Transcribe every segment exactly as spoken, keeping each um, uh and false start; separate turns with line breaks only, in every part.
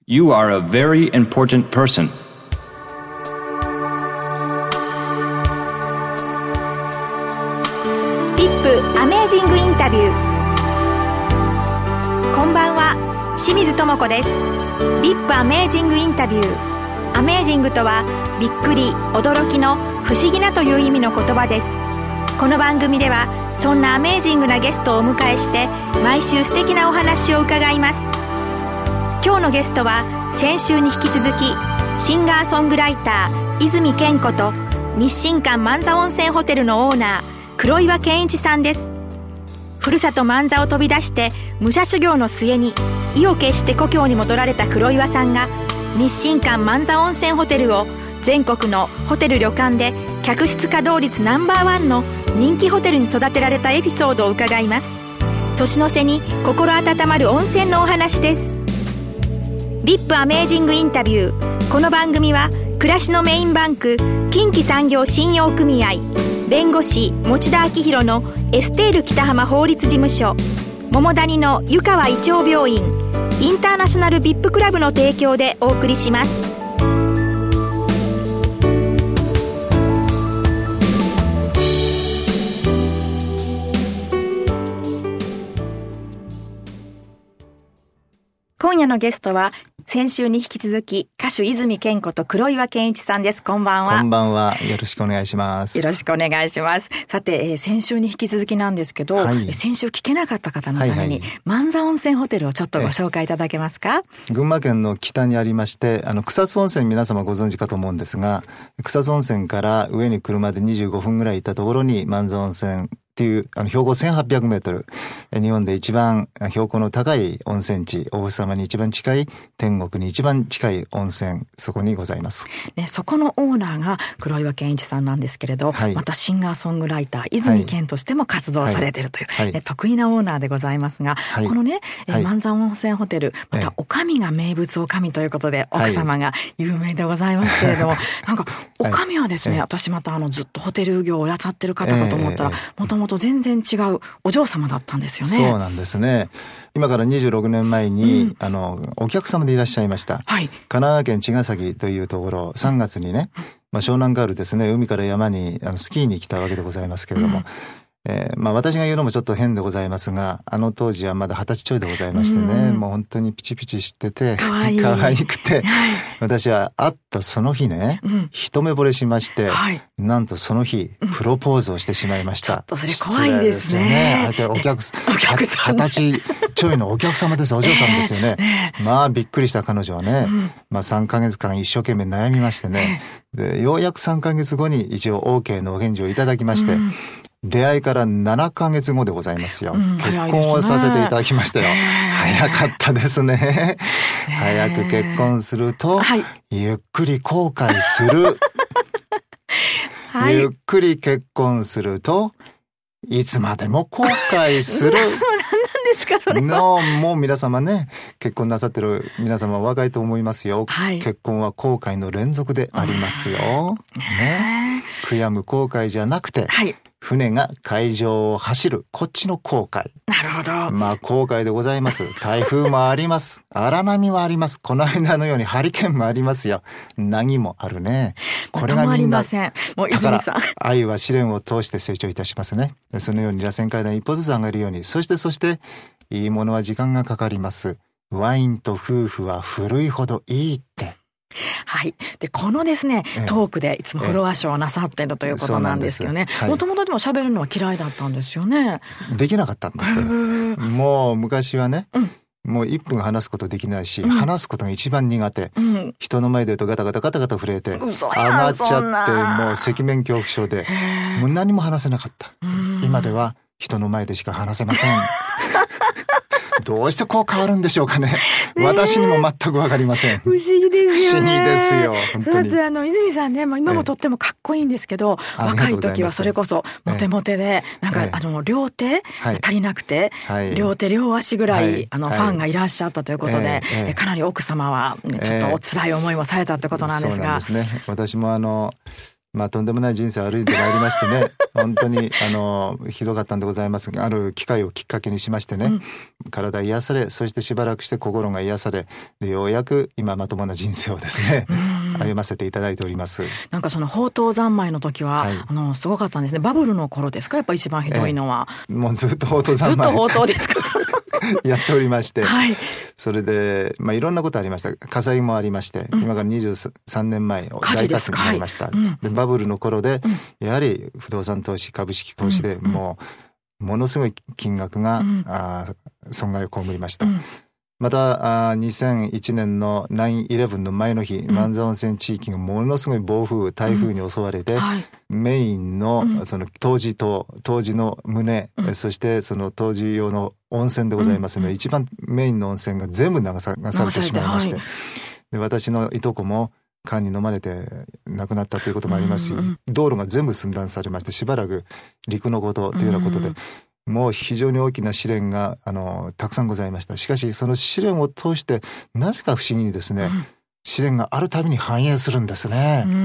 You are a very important person.
ビップアメージングインタビュー。こんばんは、清水智子です。ビップアメージングインタビュー。アメージングとはびっくり、驚きの不思議なという意味の言葉です。この番組ではそんなアメージングなゲストをお迎えして毎週素敵なお話を伺います。今日のゲストは先週に引き続きシンガーソングライター泉健子と日進館万座温泉ホテルのオーナー黒岩健一さんです。ふるさと万座を飛び出して武者修行の末に意を決して故郷に戻られた黒岩さんが日進館万座温泉ホテルを全国のホテル旅館で客室稼働率ナンバーワンの人気ホテルに育てられたエピソードを伺います。年の瀬に心温まる温泉のお話です。ビップアメージングインタビュー。この番組は暮らしのメインバンク近畿産業信用組合、弁護士持田昭弘のエステール北浜法律事務所、桃谷の湯川一応病院、インターナショナルビップクラブの提供でお送りします。今夜のゲストは先週に引き続き歌手泉健子と黒岩健一さんです。こんばんは。
こんばんは。よろしくお願いします。
よろしくお願いします。さて、えー、先週に引き続きなんですけど、はい、先週聞けなかった方のために、はいはい、万座温泉ホテルをちょっとご紹介いただけますか。
群馬県の北にありまして、あの草津温泉皆様ご存知かと思うんですが、草津温泉から上に車でにじゅうごふんぐらい行ったところに万座温泉っていうあの標高せんはっぴゃくメートル、日本で一番標高の高い温泉地、お星様に一番近い天国に一番近い温泉、そこにございます、
ね、そこのオーナーが黒岩健一さんなんですけれど、はい、またシンガーソングライター泉健としても活動されているという、はいはい、得意なオーナーでございますが、はい、このね、はい、万座温泉ホテル、またおかみが名物おかみということで、はい、奥様が有名でございますけれども、はい、なんかおかみはですね、はい、私またあのずっとホテル業をやっちゃってる方かと思ったら、もともと全然違うお嬢様だったんですよね。
そうなんですね。今からにじゅうろくねんまえに、うん、あのお客様でいらっしゃいました、はい、神奈川県茅ヶ崎というところ、さんがつにね、まあ、湘南ガールですね、海から山にあのスキーに来たわけでございますけれども、うん、えーまあ、私が言うのもちょっと変でございますが、あの当時はまだ二十歳ちょいでございましてね、うん、もう本当にピチピチしてて可愛い可愛くて、はい、私は会ったその日ね、うん、一目惚れしまして、はい、なんとその日プロポーズをしてしまいました、
うん、ちょっとそれ怖いですね。
ですよね。お客二十歳ちょいのお客様です。お嬢さんですよね。ねまあびっくりした彼女はね、うん、まあさんかげつかん一生懸命悩みましてね、でようやくさんかげつごに一応 OK のお返事をいただきまして、うん、出会いからななかげつごでございますよ、うん、結婚をさせていただきましたよ、早かったですね。早く結婚すると、はい、ゆっくり後悔する、はい、ゆっくり結婚するといつまでも後悔するの、もう皆様ね、結婚なさってる皆様は若いと思いますよ、はい、結婚は後悔の連続でありますよ、ね、悔やむ後悔じゃなくて、はい、船が海上を走るこっちの後悔。
なるほど。
まあ後悔でございます。台風もあります。荒波もあります。この間のようにハリケーンもありますよ。凪もあるね。これがみんな。
もう泉さん。
愛は試練を通して成長いたしますね。そのように螺旋階段一歩ずつ上がるように、そしてそしていいものは時間がかかります。ワインと夫婦は古いほどいいって。
はい。で、このですね、ええ、トークでいつもフォロワーショーをなさっているということなんですけどね。もともとでも喋るのは嫌いだったんですよね。
できなかったんですよ。もう昔はね、うん、もういっぷん話すことできないし、うん、話すことが一番苦手、うん、人の前で言うとガタガタガタガタ震えて上がっちゃって、もう赤面恐怖症でもう何も話せなかった。今では人の前でしか話せません。どうしてこう変わるんでしょうかね。私にも全くわかりません。
不思議ですよね。
不思議ですよ。本当に。
だってあの泉さんね、今もとってもかっこいいんですけど、ええ、若い時はそれこそモテモテで、なんか、ええ、あの両手、はい、足りなくて、はい、両手両足ぐらい、はい、あのファンがいらっしゃったということで、ええ、かなり奥様は、ね、ちょっとお辛い思いもされたってことなんですが。
そうなんですね。私もあのまあとんでもない人生を歩いてまいりましてね本当にあのひどかったんでございますが、ある機会をきっかけにしましてね、うん、体癒され、そしてしばらくして心が癒されで、ようやく今まともな人生をですね歩ませていただいております。
なんかその宝刀三昧の時は、はい、あのすごかったんですね。バブルの頃ですか、やっぱ一番ひどいのは。
えー、もうずっと宝刀三昧
ずっと宝刀ですか
やっておりまして、
はい、
それで、まあ、いろんなことありました。火災もありまして、うん、今からにじゅうさんねんまえ大火事になりました、はい、うん、でバブルの頃で、うん、やはり不動産投資、株式投資でもうものすごい金額が、うん、あ損害を被りました、うん、またあにせんいちねんの ナインイレブン の前の日、うん、万座温泉地域がものすごい暴風台風に襲われて、うん、はい、メインのその湯治棟、湯治の棟、うん、そしてその湯治用の温泉でございますので、うん、一番メインの温泉が全部流さ、流されてしまいまして、はい、で私のいとこも川に飲まれて亡くなったということもありますし、うんうん、道路が全部寸断されまして、しばらく陸のことというようなことで、うん、もう非常に大きな試練があのたくさんございました。しかしその試練を通してなぜか不思議にですね、うん、試練があるたびに反映するんですね。うん、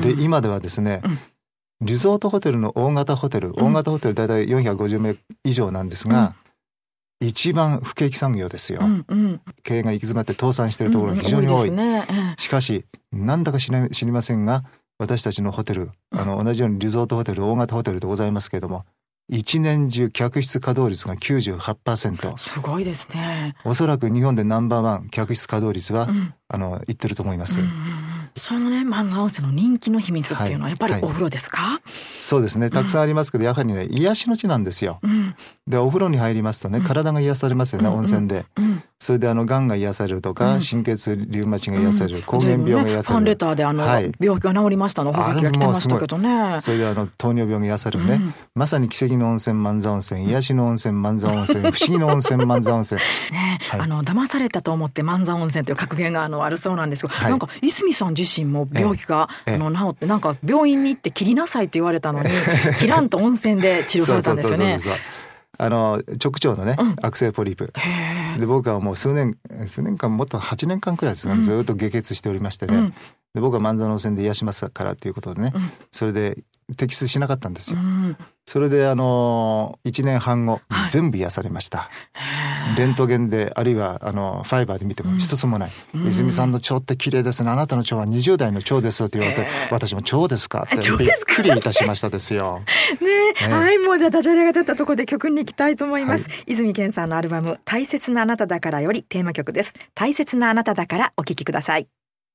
で今ではですね、うん、リゾートホテルの大型ホテル、大型ホテルだいたいよんひゃくごじゅうめい以上なんですが、うん、一番不景気産業ですよ、うんうん、経営が行き詰まって倒産しているところが非常に多い、うん、多いですね。しかしなんだか知り、知りませんが、私たちのホテル、あの同じようにリゾートホテル、大型ホテルでございますけれども、一年中客室稼働率が きゅうじゅうはちパーセント。
すごいですね。
おそらく日本でナンバーワン客室稼働率は、うん、あの言ってると思います、うんうんうん。
そのね、万座温泉の人気の秘密っていうのはやっぱりお風呂ですか？はいはい、
そうですね、たくさんありますけど、うん、やはりね、癒しの地なんですよ、うん、でお風呂に入りますとね、体が癒されますよね、うん、温泉で、うんうん、それであのがんが癒されるとか、うん、神経痛リウマチが癒される、うん、膠原病が癒される、ね、ファンレターであの、はい、病気が治りましたの報告が来てましたけどね。 それであの糖尿病が癒されるね、うん、まさに奇跡の温泉万座温泉、癒しの温泉万座温泉、不思議の温泉万座温泉
ね、はい、あの騙されたと思って万座温泉という格言があのあるそうなんですけど、はい、なんか泉さん自身も病気が、ええ、あの治って、なんか病院に行って切りなさいと言われたのに切らんと温泉で治療されたんですよね。そうそうそうそう、
あの直腸のね、うん、悪性ポリープで、僕はもう数年数年間もっとはちねんかんくらいですが、うん、ずっと下血しておりましてね、うん、で僕は万座の温泉で癒しますからということでね、うん、それで摘出しなかったんですよ、うん、それであのいちねんはんご、はい、全部癒されました。レントゲンであるいはあのファイバーで見ても一つもない、うん、泉さんの腸って綺麗ですね、あなたの腸はにじゅうだいの腸ですと言われて、私も腸ですかってびっくりいたしましたですよ
ね、ね、はい、もうじゃあダジャレが出たところで曲に行きたいと思います、はい、泉健さんのアルバム大切なあなただからよりテーマ曲です。大切なあなただからお聴きください。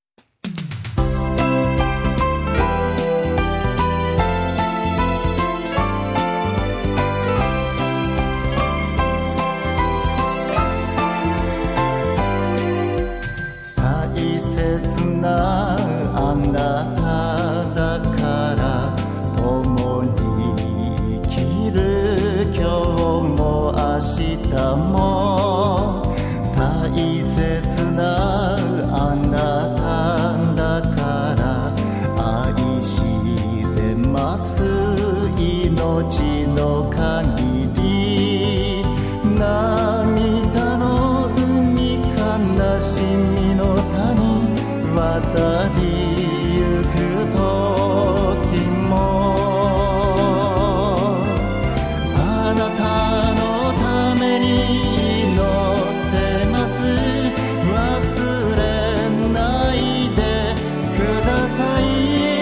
あなただから共に生きる、今日も明日も大切なあなただから愛してます、命の限り。涙の海、悲しみの谷渡りゆく時も、あなたのために祈ってます。忘れないでください。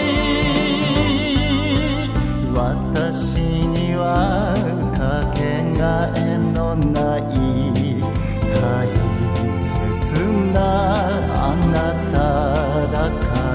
私にはかけがえのない大切なあなただから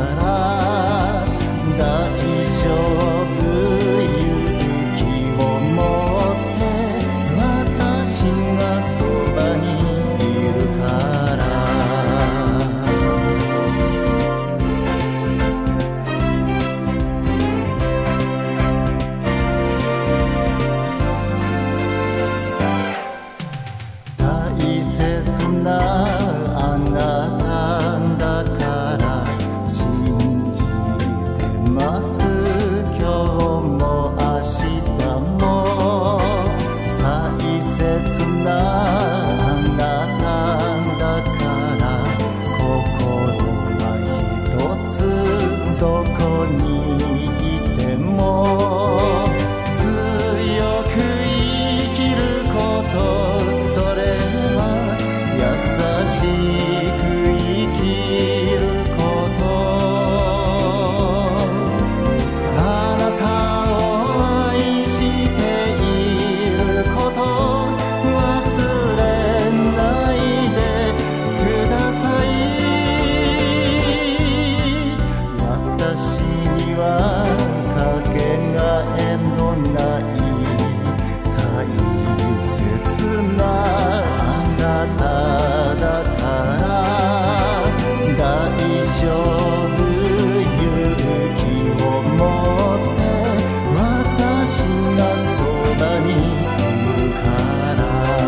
勝負勇気を持って私がそばにいるから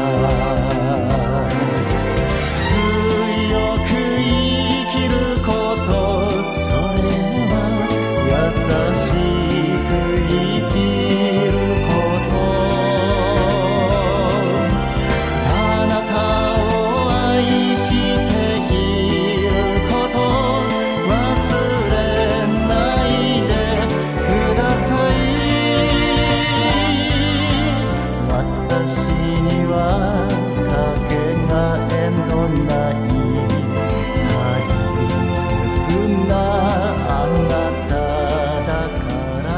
強く生きることそれは優しく生きることあなたを愛していること忘れないでください私にはかけがえのない大切なあなただ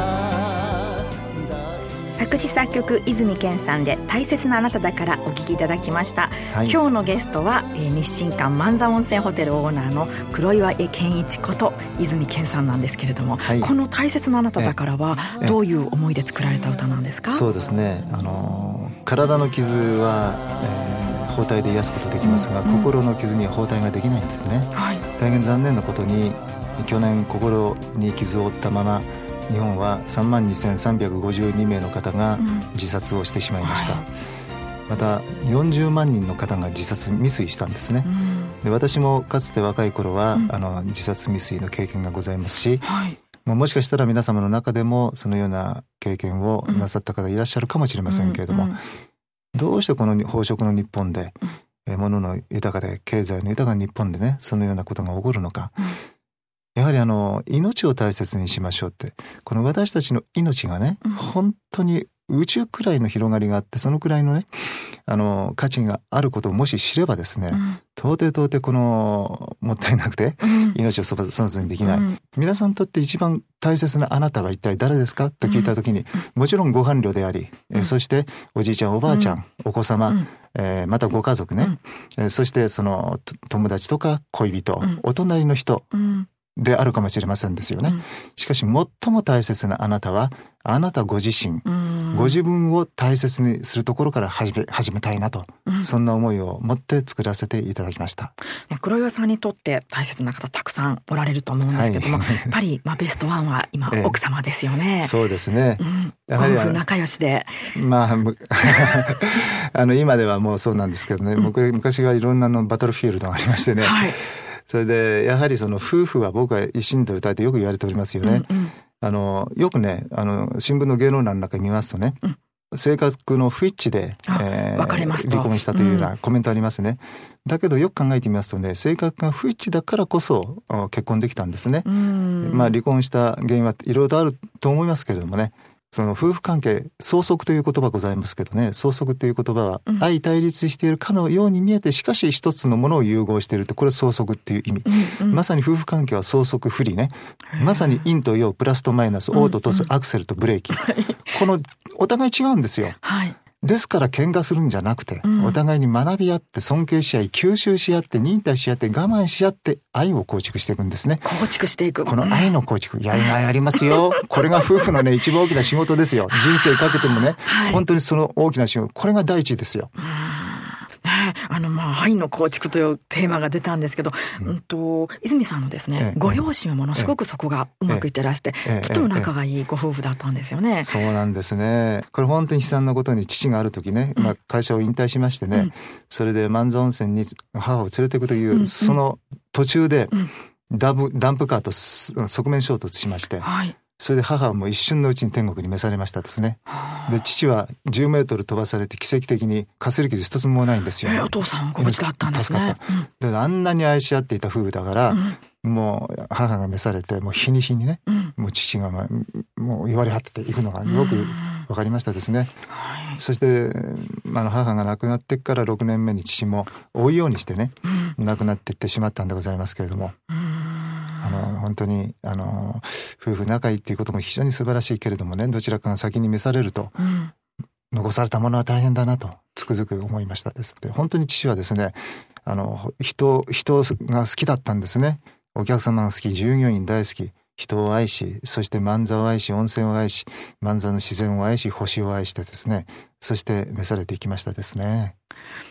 から
作詞作曲泉健さんで大切なあなただからお聴きいただきました、
はい、
今日のゲストは、えー、日進館万座温泉ホテルオーナーの黒岩健一こと泉健さんなんですけれども、はい、この大切なあなただからはどういう思いで作られた歌なんですか？
そうですね、あの体の傷は、えー、包帯で癒すことできますが、うん、心の傷には包帯ができないんですね、はい、大変残念なことに去年心に傷を負ったまま日本はさんまんにせんさんびゃくごじゅうにめいの方が自殺をしてしまいました、うんはい、またよんじゅうまんにんの方が自殺未遂したんですね、うん、で私もかつて若い頃は、うん、あの自殺未遂の経験がございますし、はい、もしかしたら皆様の中でもそのような経験をなさった方いらっしゃるかもしれませんけれども、うんうん、どうしてこの飽食の日本で、うん、物の豊かで経済の豊かな日本でねそのようなことが起こるのか、うん、やはりあの命を大切にしましょうって、この私たちの命がね、うん、本当に宇宙くらいの広がりがあって、そのくらいのねあの価値があることをもし知ればですね、うん、到底到底このもったいなくて、うん、命を粗末にできない、うん、皆さんにとって一番大切なあなたは一体誰ですかと聞いたときに、うん、もちろんご伴侶であり、うん、そしておじいちゃんおばあちゃん、うん、お子様、うんえー、またご家族ね、うん、そしてその友達とか恋人、うん、お隣の人、うんであるかもしれませんですよね、うん、しかし最も大切なあなたはあなたご自身、ご自分を大切にするところから始め、始めたいなと、うん、そんな思いを持って作らせていただきました。
黒岩さんにとって大切な方たくさんおられると思うんですけども、はい、やっぱり、まあ、ベストワンは今、ええ、奥様ですよね。
そうですね、
うん、やはり夫婦仲良しで、
まあ、あの今ではもうそうなんですけどね、うん、昔はいろんなのバトルフィールドがありましてね、はいそれでやはりその夫婦は僕は一心で歌えてよく言われておりますよね、うんうん、あのよくねあの新聞の芸能欄の中に見ますとね、うん、性格の不一致で、えー、離婚したというようなコメントありますね、うん、だけどよく考えてみますとね性格が不一致だからこそ結婚できたんですね、うんまあ、離婚した原因はいろいろとあると思いますけれどもね、その夫婦関係相続という言葉ございますけどね、相続という言葉は相対立しているかのように見えてしかし一つのものを融合していると、これ相続っていう意味、うんうん、まさに夫婦関係は相続不利ね、まさに陰と陽プラスとマイナス、オーとトス、アクセルとブレーキ、このお互い違うんですよ、はいですから喧嘩するんじゃなくて、うん、お互いに学び合って尊敬し合い吸収し合って忍耐し合って我慢し合って愛を構築していくんですね。
構築していく
この愛の構築、やりがいありますよこれが夫婦のね一番大きな仕事ですよ。人生かけてもね、はい、本当にその大きな仕事、これが第一ですよ。
ね、あのまあ愛の構築というテーマが出たんですけど、うんうん、と泉さんのですね、ええ、ご両親はものすごくそこがうまくいってらして、ええ、とても仲がいいご夫婦だったんですよね、ええ、
そうなんですね。これ本当に悲惨なことに父がある時ね、うんまあ、会社を引退しましてね、うん、それで万座温泉に母を連れていくという、うん、その途中でダブ、ダンプカーと側面衝突しまして、はいそれで母はもう一瞬のうちに天国に召されましたですね。で父はじゅうメートル飛ばされて奇跡的にかすり傷一つもないんですよ、
えー、お父さんご無事だったんですね。助かった、
うん、であんなに愛し合っていた夫婦だから、うん、もう母が召されてもう日に日にね、うん、もう父が、まあ、もう言われ果てていくのがよく分かりましたですね、うん、そしてあの母が亡くなってからろくねんめに父も追うようにしてね、うん、亡くなっていってしまったんでございますけれども、うんあの本当にあの夫婦仲いいっていうことも非常に素晴らしいけれどもね、どちらかが先に召されると、うん、残されたものは大変だなとつくづく思いましたですって。本当に父はですねあの 人, 人が好きだったんですね。お客様が好き、従業員大好き、人を愛し、そして万座を愛し、温泉を愛し、万座の自然を愛し、星を愛してですね、そして召されていきましたですね。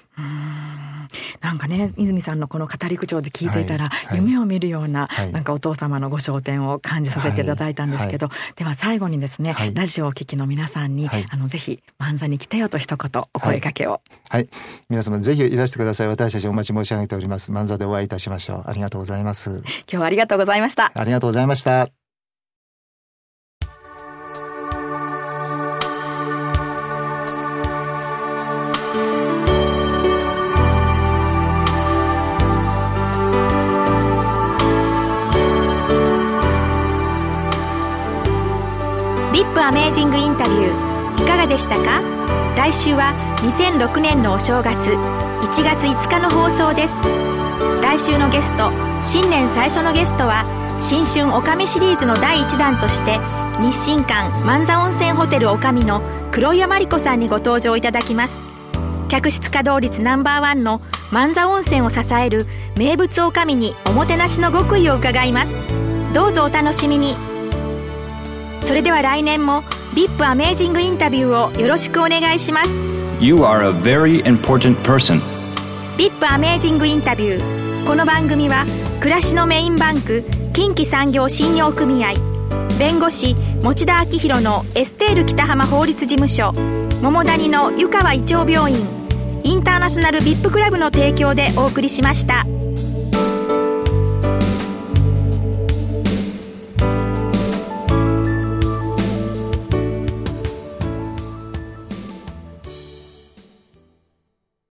なんかね、泉さんのこの語り口調で聞いていたら、
はいはい、
夢を見るような、
はい、
なんかお父様のご昇天を感じさせていただいたんですけど、はいはい、では最後にですね、はい、ラジオをお聞きの皆さんに、はい、あのぜひ万座に来てよと一言お声掛けを。
はい、はい、皆様ぜひいらしてください。私たちお待ち申し上げております。万座でお会いいたしましょう。ありがとうございます。
今日はありがとうございました。
ありがとうございました。
ビップ アメージングインタビューいかがでしたか？来週はにせんろくねんのお正月いちがついつかの放送です。来週のゲスト、新年最初のゲストは新春おかみシリーズのだいいちだんとして日進館万座温泉ホテルおかみの黒岩真理子さんにご登場いただきます。客室稼働率ナンバーワンの万座温泉を支える名物おかみにおもてなしの極意を伺います。どうぞお楽しみに。それでは来年もビップ アメージングインタビューをよろしくお願いします。
You are a very important person.
ビップ アメージングインタビュー。この番組は暮らしのメインバンク近畿産業信用組合、弁護士持田明宏のエステール北浜法律事務所、桃谷の湯川医長病院、インターナショナルビップクラブの提供でお送りしました。